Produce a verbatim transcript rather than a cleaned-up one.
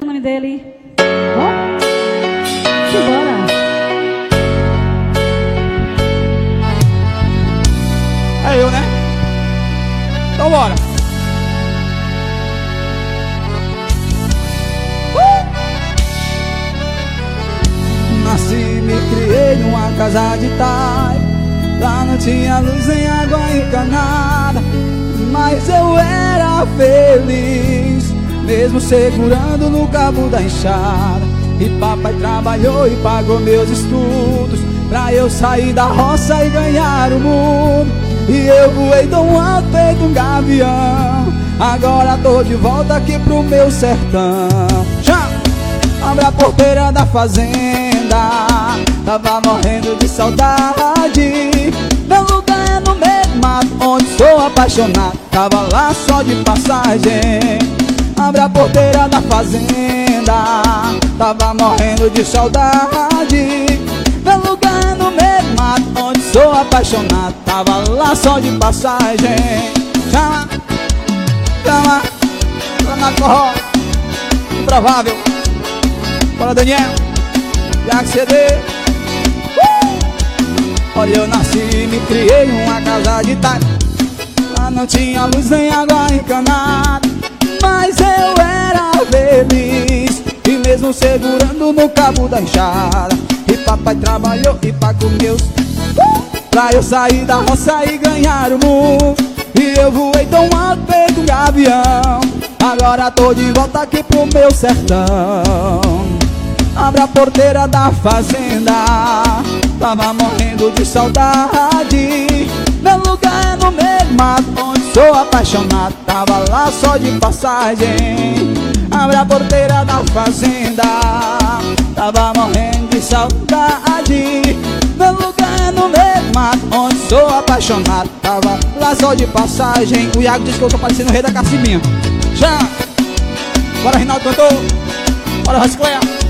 O nome dele? Ó, oh, bora. É eu, né? Então bora. Uh! Nasci, me criei numa casa de pai. Lá não tinha luz nem água encanada, mas eu era feliz, mesmo segurando no cabo da enxada. E papai trabalhou e pagou meus estudos, pra eu sair da roça e ganhar o mundo. E eu voei tão alto feito um gavião, agora tô de volta aqui pro meu sertão. Já abre a porteira da fazenda, tava morrendo de saudade. Meu lugar é no meio do mato, onde sou apaixonado, tava lá só de passagem. Abre a porteira da fazenda, tava morrendo de saudade. Meu lugar é no meio do mato, onde sou apaixonado, tava lá só de passagem. Chama, chama, chama forró, improvável. Bora, Daniel, Jack C D. uh! Olha, eu nasci e me criei numa casa de talha. Lá não tinha luz nem água encanada, mas eu era feliz, e mesmo segurando no cabo da enxada. E papai trabalhou e pagou meus uh! pra eu sair da roça e ganhar o mundo. E eu voei tão alto feito um gavião, agora tô de volta aqui pro meu sertão. Abre a porteira da fazenda, tava morrendo de saudade. Meu lugar é no meio do mato, onde sou apaixonado, tava lá só de passagem. Abre a porteira da fazenda, tava morrendo de saudade. Meu lugar é no meio do mato, onde sou apaixonado, tava lá só de passagem. O Iago disse que eu tô parecendo o rei da Cacimbinha. Já! Bora, Rinaldo cantou. Bora, Rascleia.